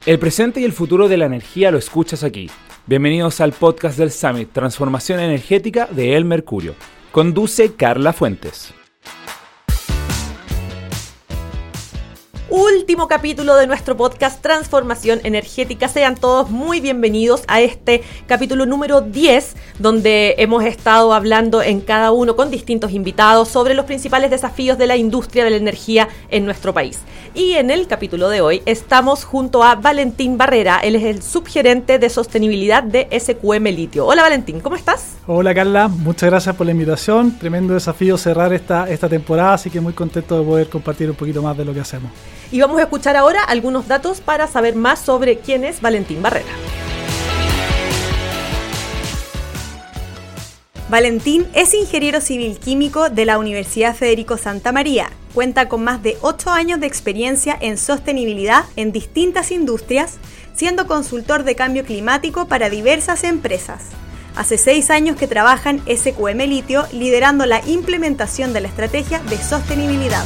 El presente y el futuro de la energía lo escuchas aquí. Bienvenidos al podcast del Summit Transformación Energética de El Mercurio. Conduce Carla Fuentes. Último capítulo de nuestro podcast Transformación Energética. Sean todos muy bienvenidos a este capítulo número 10, donde hemos estado hablando en cada uno con distintos invitados sobre los principales desafíos de la industria de la energía en nuestro país. Y en el capítulo de hoy estamos junto a Valentín Barrera. Él es el subgerente de sostenibilidad de SQM Litio. Hola Valentín, ¿cómo estás? Hola Carla, muchas gracias por la invitación. Tremendo desafío cerrar esta temporada, así que muy contento de poder compartir un poquito más de lo que hacemos. Y vamos a escuchar ahora algunos datos para saber más sobre quién es Valentín Barrera. Valentín es ingeniero civil químico de la Universidad Federico Santa María. Cuenta con más de 8 años de experiencia en sostenibilidad en distintas industrias, siendo consultor de cambio climático para diversas empresas. Hace 6 años que trabaja en SQM Litio, liderando la implementación de la estrategia de sostenibilidad.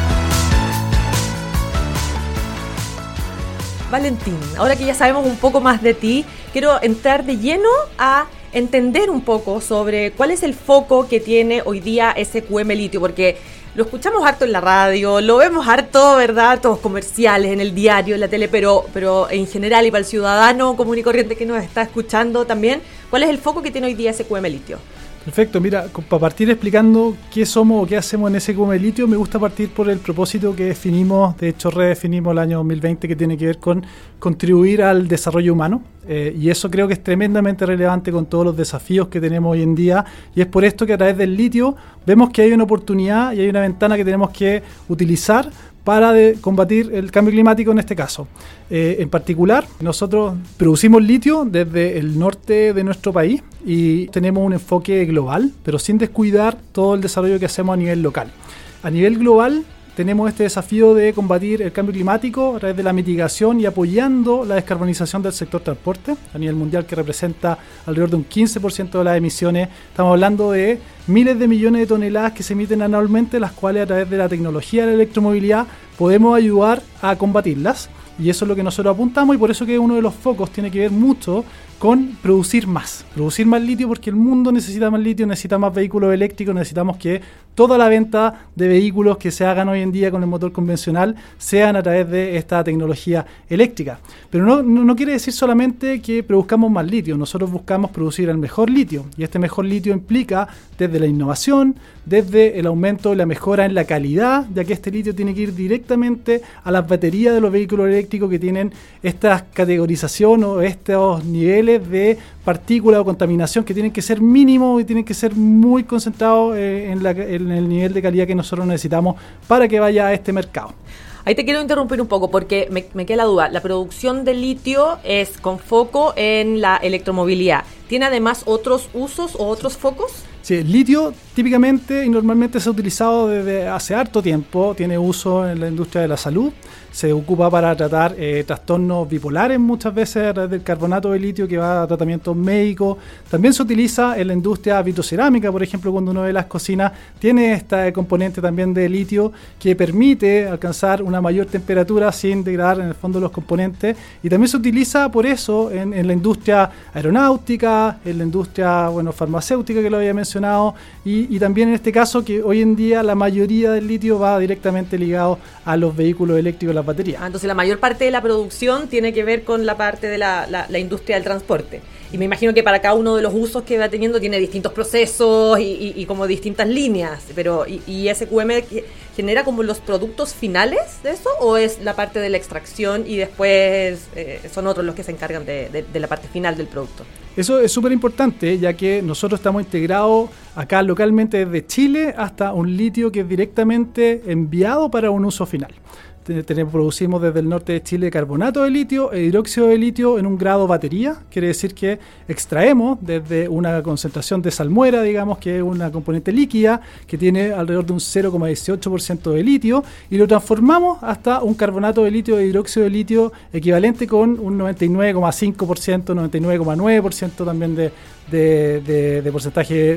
Valentín, ahora que ya sabemos un poco más de ti, quiero entrar de lleno a entender un poco sobre cuál es el foco que tiene hoy día SQM Litio, porque lo escuchamos harto en la radio, lo vemos harto, ¿verdad? Todos comerciales, en el diario, en la tele, pero en general y para el ciudadano común y corriente que nos está escuchando también, ¿cuál es el foco que tiene hoy día SQM Litio? Perfecto, mira, para partir explicando qué somos o qué hacemos en SQM Litio, me gusta partir por el propósito que definimos, de hecho redefinimos el año 2020, que tiene que ver con contribuir al desarrollo humano, y eso creo que es tremendamente relevante con todos los desafíos que tenemos hoy en día, y es por esto que a través del litio vemos que hay una oportunidad y hay una ventana que tenemos que utilizar para combatir el cambio climático en este caso. En particular, nosotros producimos litio desde el norte de nuestro país y tenemos un enfoque global, pero sin descuidar todo el desarrollo que hacemos a nivel local. A nivel global, tenemos este desafío de combatir el cambio climático a través de la mitigación y apoyando la descarbonización del sector transporte a nivel mundial, que representa alrededor de un 15% de las emisiones. Estamos hablando de miles de millones de toneladas que se emiten anualmente, las cuales a través de la tecnología de la electromovilidad podemos ayudar a combatirlas. Y eso es lo que nosotros apuntamos, y por eso que uno de los focos tiene que ver mucho con producir más litio, porque el mundo necesita más litio, necesita más vehículos eléctricos, necesitamos que toda la venta de vehículos que se hagan hoy en día con el motor convencional sean a través de esta tecnología eléctrica. Pero no quiere decir solamente que produzcamos más litio, nosotros buscamos producir el mejor litio, y este mejor litio implica desde la innovación, desde el aumento y la mejora en la calidad, ya que este litio tiene que ir directamente a las baterías de los vehículos eléctricos que tienen esta categorización o estos niveles de partículas o contaminación que tienen que ser mínimos y tienen que ser muy concentrados en el nivel de calidad que nosotros necesitamos para que vaya a este mercado. Ahí te quiero interrumpir un poco porque me queda la duda. La producción de litio es con foco en la electromovilidad. ¿Tiene además otros usos o otros focos? Sí, el litio típicamente y normalmente se ha utilizado desde hace harto tiempo, tiene uso en la industria de la salud, se ocupa para tratar trastornos bipolares muchas veces a través del carbonato de litio que va a tratamientos médicos. También se utiliza en la industria vitrocerámica, por ejemplo, cuando uno ve las cocinas, tiene este componente también de litio que permite alcanzar una mayor temperatura sin degradar en el fondo los componentes, y también se utiliza por eso en la industria aeronáutica, en la industria farmacéutica que lo había mencionado, y también en este caso que hoy en día la mayoría del litio va directamente ligado a los vehículos eléctricos, las baterías. Entonces la mayor parte de la producción tiene que ver con la parte de la industria del transporte. Y me imagino que para cada uno de los usos que va teniendo tiene distintos procesos y como distintas líneas. Pero ¿y SQM genera como los productos finales de eso? ¿O es la parte de la extracción y después son otros los que se encargan de la parte final del producto? Eso es súper importante, ya que nosotros estamos integrados acá localmente desde Chile hasta un litio que es directamente enviado para un uso final. Producimos desde el norte de Chile carbonato de litio e hidróxido de litio en un grado batería, quiere decir que extraemos desde una concentración de salmuera, digamos que es una componente líquida que tiene alrededor de un 0,18% de litio, y lo transformamos hasta un carbonato de litio e hidróxido de litio equivalente con un 99,5%, 99,9% también de porcentaje de puro.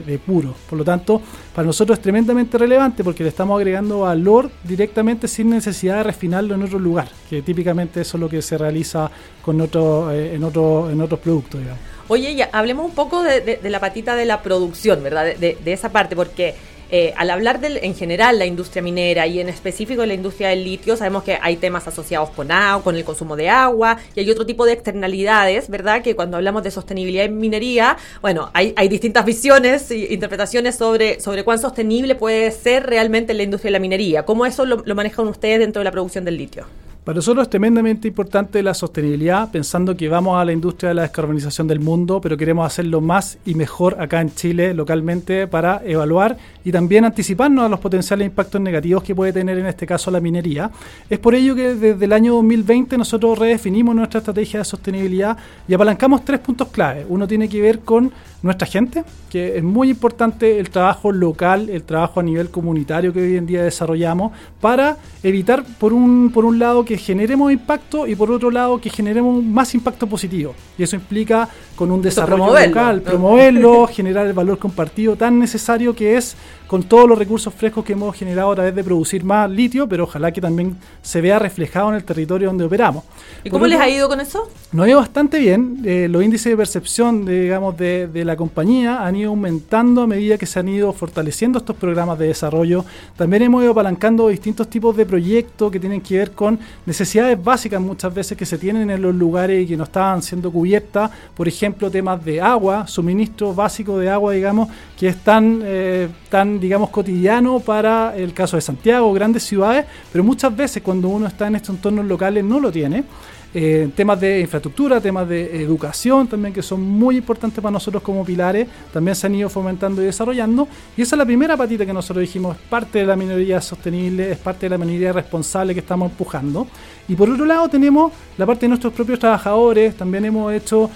futuro. Por lo tanto, para nosotros es tremendamente relevante porque le estamos agregando valor directamente sin necesidad de refinarlo en otro lugar, que típicamente eso es lo que se realiza con en otros productos, digamos. Oye, ya hablemos un poco de la patita de la producción, ¿verdad? De esa parte, porque al hablar en general la industria minera y en específico la industria del litio, sabemos que hay temas asociados con el consumo de agua y hay otro tipo de externalidades, ¿verdad? Que cuando hablamos de sostenibilidad en minería, bueno, hay distintas visiones e interpretaciones sobre cuán sostenible puede ser realmente la industria de la minería. ¿Cómo eso lo manejan ustedes dentro de la producción del litio? Para nosotros es tremendamente importante la sostenibilidad, pensando que vamos a la industria de la descarbonización del mundo, pero queremos hacerlo más y mejor acá en Chile, localmente, para evaluar y también anticiparnos a los potenciales impactos negativos que puede tener en este caso la minería. Es por ello que desde el año 2020 nosotros redefinimos nuestra estrategia de sostenibilidad y apalancamos 3 puntos clave. Uno tiene que ver con nuestra gente, que es muy importante el trabajo local, el trabajo a nivel comunitario que hoy en día desarrollamos para evitar, por un lado, que generemos impacto y por otro lado, que generemos más impacto positivo. Y eso implica con un desarrollo local, promoverlo, generar el valor compartido tan necesario que es con todos los recursos frescos que hemos generado a través de producir más litio, pero ojalá que también se vea reflejado en el territorio donde operamos. ¿Y cómo les ha ido con eso? Nos ha ido bastante bien. Los índices de percepción de la compañía han ido aumentando a medida que se han ido fortaleciendo estos programas de desarrollo. También hemos ido apalancando distintos tipos de proyectos que tienen que ver con necesidades básicas muchas veces que se tienen en los lugares y que no estaban siendo cubiertas. Por ejemplo, temas de agua, suministro básico de agua, digamos, que es tan digamos, cotidiano para el caso de Santiago, grandes ciudades, pero muchas veces cuando uno está en estos entornos locales no lo tiene. Temas de infraestructura, temas de educación también, que son muy importantes para nosotros como pilares, también se han ido fomentando y desarrollando, y esa es la primera patita que nosotros dijimos, es parte de la minería sostenible, es parte de la minería responsable que estamos empujando. Y por otro lado tenemos la parte de nuestros propios trabajadores. También hemos hecho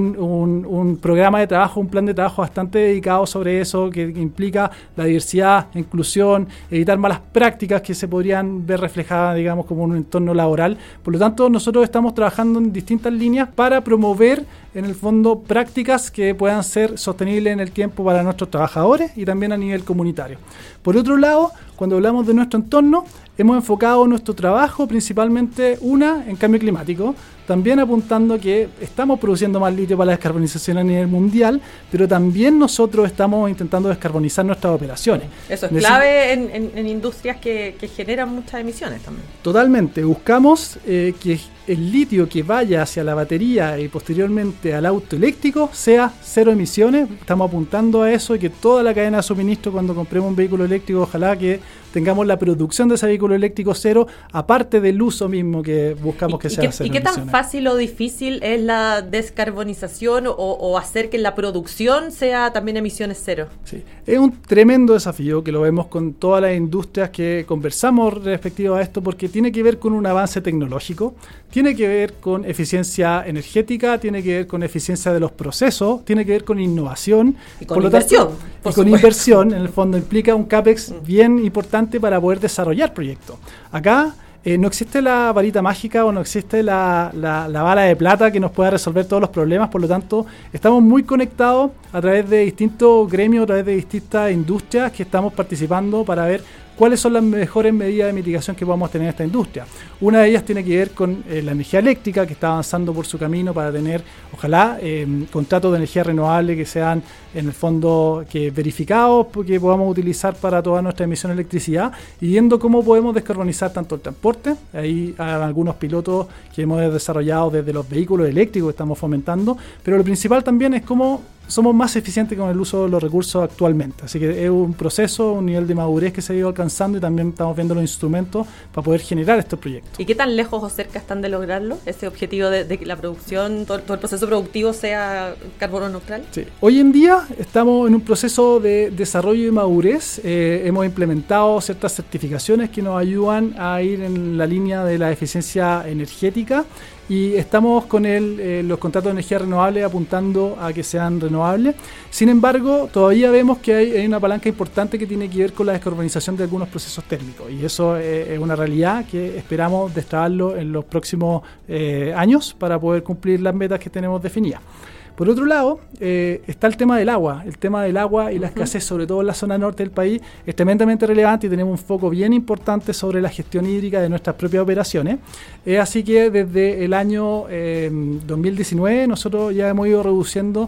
un programa de trabajo, un plan de trabajo bastante dedicado sobre eso, que implica la diversidad, la inclusión, evitar malas prácticas que se podrían ver reflejadas, digamos, como en un entorno laboral. Por lo tanto, nosotros estamos trabajando en distintas líneas para promover, en el fondo, prácticas que puedan ser sostenibles en el tiempo para nuestros trabajadores y también a nivel comunitario. Por otro lado, cuando hablamos de nuestro entorno, hemos enfocado nuestro trabajo principalmente, en cambio climático, también apuntando que estamos produciendo más litio para la descarbonización a nivel mundial, pero también nosotros estamos intentando descarbonizar nuestras operaciones. Eso es clave en industrias que generan muchas emisiones también. Totalmente. Buscamos que el litio que vaya hacia la batería y posteriormente al auto eléctrico sea cero emisiones. Estamos apuntando a eso y que toda la cadena de suministro, cuando compremos un vehículo eléctrico, ojalá que tengamos la producción de ese vehículo eléctrico cero, aparte del uso mismo que buscamos que sea cero. ¿Y qué tan fácil o difícil es la descarbonización o hacer que la producción sea también emisiones cero? Sí, es un tremendo desafío que lo vemos con todas las industrias que conversamos respectivo a esto, porque tiene que ver con un avance tecnológico, tiene que ver con eficiencia energética, tiene que ver con eficiencia de los procesos, tiene que ver con innovación. Y con inversión. Y con inversión, en el fondo, implica un CAPEX bien importante para poder desarrollar proyectos. Acá no existe la varita mágica o no existe la bala de plata que nos pueda resolver todos los problemas, por lo tanto estamos muy conectados a través de distintos gremios, a través de distintas industrias que estamos participando para ver cuáles son las mejores medidas de mitigación que podamos tener en esta industria. Una de ellas tiene que ver con la energía eléctrica, que está avanzando por su camino para tener, ojalá, contratos de energía renovable que sean, en el fondo, verificados, que podamos utilizar para toda nuestra emisión de electricidad, y viendo cómo podemos descarbonizar tanto el transporte. Ahí hay algunos pilotos que hemos desarrollado desde los vehículos eléctricos que estamos fomentando, pero lo principal también es cómo somos más eficientes con el uso de los recursos actualmente. Así que es un proceso, un nivel de madurez que se ha ido alcanzando y también estamos viendo los instrumentos para poder generar estos proyectos. ¿Y qué tan lejos o cerca están de lograrlo? Ese objetivo de que la producción, todo el proceso productivo sea carbono neutral. Sí. Hoy en día estamos en un proceso de desarrollo y madurez. Hemos implementado ciertas certificaciones que nos ayudan a ir en la línea de la eficiencia energética. Y estamos con los contratos de energía renovable apuntando a que sean renovables. Sin embargo, todavía vemos que hay una palanca importante que tiene que ver con la descarbonización de algunos procesos térmicos. Y eso es una realidad que esperamos destrabarlo en los próximos años para poder cumplir las metas que tenemos definidas. Por otro lado, está el tema del agua. El tema del agua y la escasez, sobre todo en la zona norte del país, es tremendamente relevante y tenemos un foco bien importante sobre la gestión hídrica de nuestras propias operaciones. Así que desde el año 2019 nosotros ya hemos ido reduciendo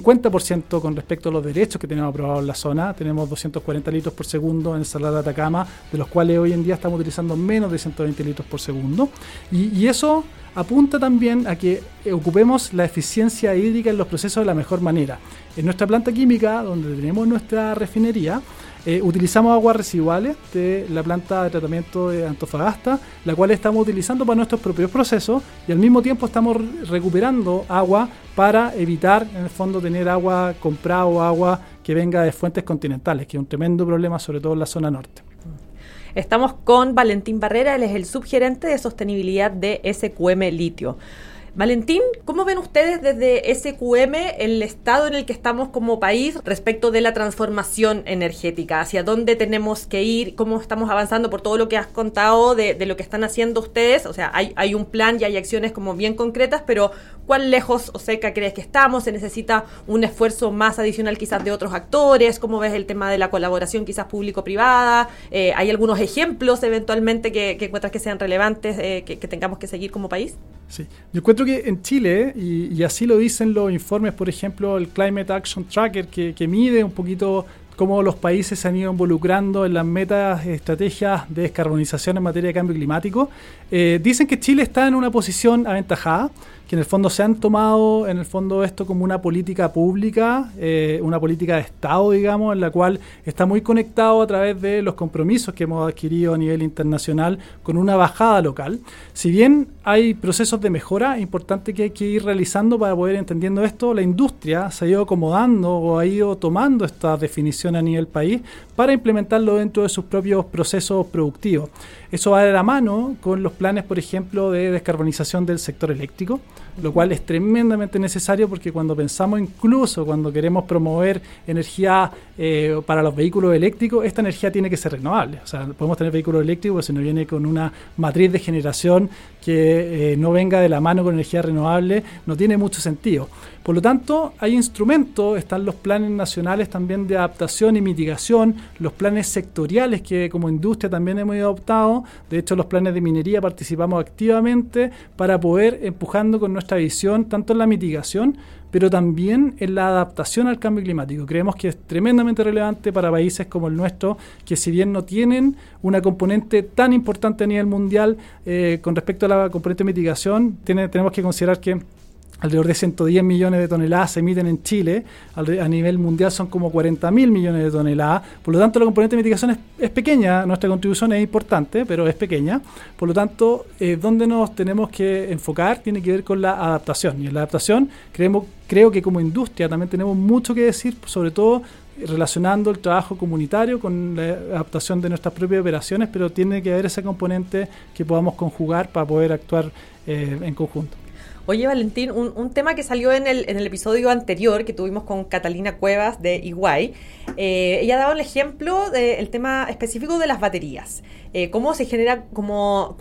50% con respecto a los derechos que tenemos aprobados en la zona. Tenemos 240 litros por segundo en el Salar de Atacama, de los cuales hoy en día estamos utilizando menos de 120 litros por segundo. Y eso apunta también a que ocupemos la eficiencia hídrica en los procesos de la mejor manera. En nuestra planta química, donde tenemos nuestra refinería, utilizamos aguas residuales de la planta de tratamiento de Antofagasta, la cual estamos utilizando para nuestros propios procesos y al mismo tiempo estamos recuperando agua para evitar, en el fondo, tener agua comprada o agua que venga de fuentes continentales, que es un tremendo problema, sobre todo en la zona norte. Estamos con Valentín Barrera, él es el subgerente de sostenibilidad de SQM Litio. Valentín, ¿cómo ven ustedes desde SQM el estado en el que estamos como país respecto de la transformación energética? ¿Hacia dónde tenemos que ir? ¿Cómo estamos avanzando por todo lo que has contado de lo que están haciendo ustedes? O sea, hay un plan y hay acciones como bien concretas, pero ¿cuán lejos o cerca crees que estamos? ¿Se necesita un esfuerzo más adicional quizás de otros actores? ¿Cómo ves el tema de la colaboración quizás público-privada? ¿Hay algunos ejemplos eventualmente que encuentras que sean relevantes, que tengamos que seguir como país? Sí, yo encuentro que en Chile, y así lo dicen los informes, por ejemplo, el Climate Action Tracker, que mide un poquito cómo los países se han ido involucrando en las metas, estrategias de descarbonización en materia de cambio climático, dicen que Chile está en una posición aventajada, que en el fondo se han tomado esto como una política pública, una política de Estado, digamos, en la cual está muy conectado a través de los compromisos que hemos adquirido a nivel internacional con una bajada local. Si bien hay procesos de mejora importantes que hay que ir realizando para poder entendiendo esto, la industria se ha ido acomodando o ha ido tomando esta definición a nivel país para implementarlo dentro de sus propios procesos productivos. Eso va de la mano con los planes, por ejemplo, de descarbonización del sector eléctrico, lo cual es tremendamente necesario porque cuando pensamos, incluso cuando queremos promover energía para los vehículos eléctricos, esta energía tiene que ser renovable. O sea, podemos tener vehículos eléctricos, pero si no viene con una matriz de generación que no venga de la mano con energía renovable, no tiene mucho sentido. Por lo tanto, hay instrumentos, están los planes nacionales también de adaptación y mitigación, los planes sectoriales que como industria también hemos adoptado. De hecho, los planes de minería participamos activamente para poder empujando con nuestra visión, tanto en la mitigación, pero también en la adaptación al cambio climático. Creemos que es tremendamente relevante para países como el nuestro, que si bien no tienen una componente tan importante a nivel mundial con respecto a la componente de mitigación, tenemos que considerar que alrededor de 110 millones de toneladas se emiten en Chile, a nivel mundial son como 40.000 millones de toneladas, por lo tanto la componente de mitigación es pequeña, nuestra contribución es importante, pero es pequeña, por lo tanto, donde nos tenemos que enfocar tiene que ver con la adaptación, y en la adaptación creo que como industria también tenemos mucho que decir, sobre todo relacionando el trabajo comunitario con la adaptación de nuestras propias operaciones, pero tiene que haber ese componente que podamos conjugar para poder actuar en conjunto. Oye, Valentín, un tema que salió en el episodio anterior que tuvimos con Catalina Cuevas de Iguay, ella ha dado el ejemplo del tema específico de las baterías. Cómo se genera, como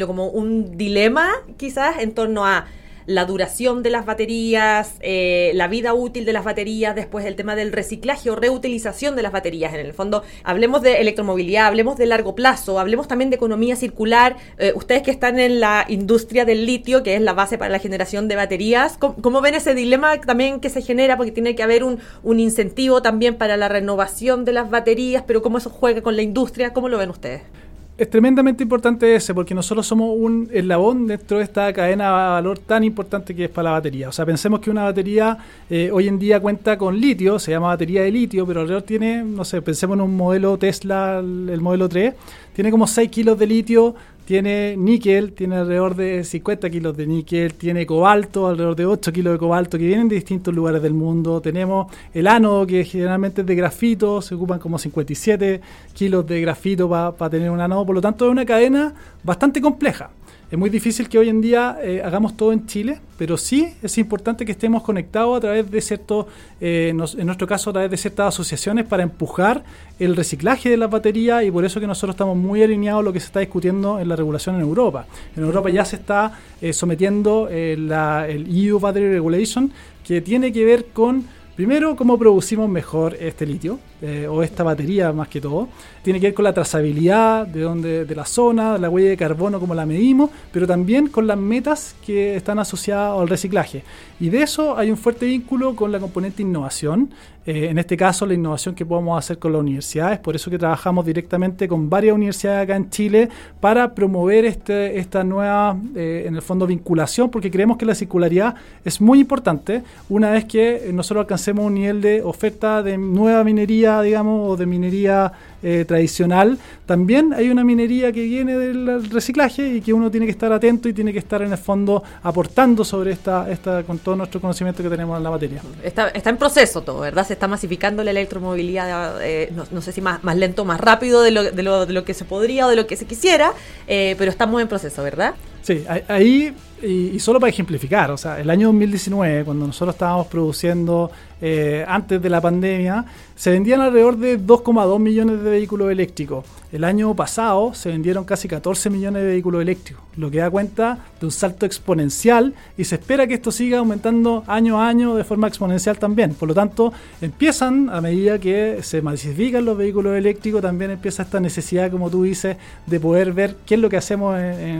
un dilema quizás en torno a la duración de las baterías, la vida útil de las baterías, después el tema del reciclaje o reutilización de las baterías. En el fondo, hablemos de electromovilidad, hablemos de largo plazo, hablemos también de economía circular. Ustedes que están en la industria del litio, que es la base para la generación de baterías, ¿cómo ven ese dilema también que se genera? Porque tiene que haber un incentivo también para la renovación de las baterías, pero ¿cómo eso juega con la industria? ¿Cómo lo ven ustedes? Es tremendamente importante porque nosotros somos un eslabón dentro de esta cadena de valor tan importante que es para la batería. O sea, pensemos que una batería hoy en día cuenta con litio, se llama batería de litio, pero alrededor tiene, pensemos en un modelo Tesla, el modelo 3, tiene como 6 kilos de litio, tiene níquel, tiene alrededor de 50 kilos de níquel, tiene cobalto, alrededor de 8 kilos de cobalto que vienen de distintos lugares del mundo. Tenemos el ánodo, que generalmente es de grafito, se ocupan como 57 kilos de grafito para tener un ánodo. Por lo tanto, es una cadena bastante compleja. Es muy difícil que hoy en día hagamos todo en Chile, pero sí es importante que estemos conectados a través de ciertos, en nuestro caso a través de ciertas asociaciones para empujar el reciclaje de las baterías, y por eso que nosotros estamos muy alineados a lo que se está discutiendo en la regulación en Europa. En Europa ya se está sometiendo el EU Battery Regulation, que tiene que ver con, primero, cómo producimos mejor este litio, o esta batería más que todo. Tiene que ver con la trazabilidad de la zona, la huella de carbono, cómo la medimos, pero también con las metas que están asociadas al reciclaje. Y de eso hay un fuerte vínculo con la componente innovación. En este caso, la innovación que podemos hacer con las universidades. Por eso que trabajamos directamente con varias universidades acá en Chile para promover esta nueva, en el fondo, vinculación, porque creemos que la circularidad es muy importante. Una vez que nosotros alcancemos un nivel de oferta de nueva minería, digamos, o de minería tradicional, también hay una minería que viene del reciclaje y que uno tiene que estar atento y tiene que estar en el fondo aportando sobre esta con todo nuestro conocimiento que tenemos en la materia. Está en proceso todo, ¿verdad? Se está masificando la electromovilidad, no sé si más lento, más rápido de lo que se podría o de lo que se quisiera, pero estamos en proceso, ¿verdad? Sí, ahí, y solo para ejemplificar, o sea, el año 2019, cuando nosotros estábamos produciendo antes de la pandemia, se vendían alrededor de 2,2 millones de vehículos eléctricos. El año pasado se vendieron casi 14 millones de vehículos eléctricos, lo que da cuenta de un salto exponencial, y se espera que esto siga aumentando año a año de forma exponencial también. Por lo tanto, empiezan, a medida que se masifican los vehículos eléctricos, también empieza esta necesidad, como tú dices, de poder ver qué es lo que hacemos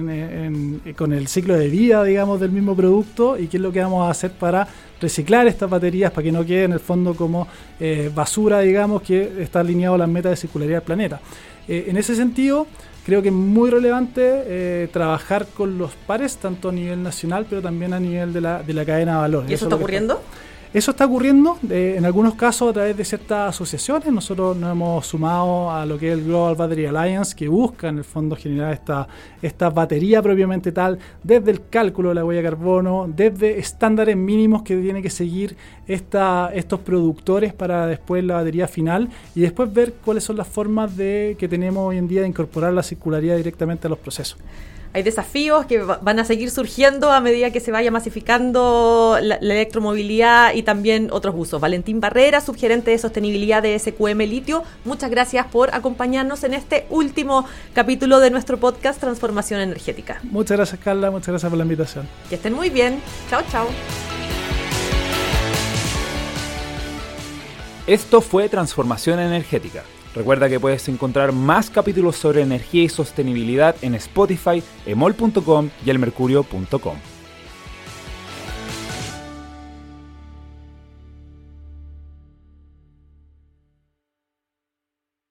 con el ciclo de vida, digamos, del mismo producto, y qué es lo que vamos a hacer para reciclar estas baterías para que no quede en el fondo como basura, digamos, que está alineado a las metas de circularidad del planeta. En ese sentido, creo que es muy relevante trabajar con los pares, tanto a nivel nacional, pero también a nivel de la cadena de valor. ¿Y eso está ocurriendo? Eso está ocurriendo en algunos casos a través de ciertas asociaciones. Nosotros nos hemos sumado a lo que es el Global Battery Alliance, que busca en el fondo generar esta batería propiamente tal, desde el cálculo de la huella de carbono, desde estándares mínimos que tienen que seguir estos productores para después la batería final, y después ver cuáles son las formas que tenemos hoy en día de incorporar la circularidad directamente a los procesos. Hay desafíos que van a seguir surgiendo a medida que se vaya masificando la electromovilidad y también otros usos. Valentín Barrera, subgerente de sostenibilidad de SQM Litio, muchas gracias por acompañarnos en este último capítulo de nuestro podcast Transformación Energética. Muchas gracias, Carla, muchas gracias por la invitación. Que estén muy bien. Chao, chao. Esto fue Transformación Energética. Recuerda que puedes encontrar más capítulos sobre energía y sostenibilidad en Spotify, emol.com y elmercurio.com.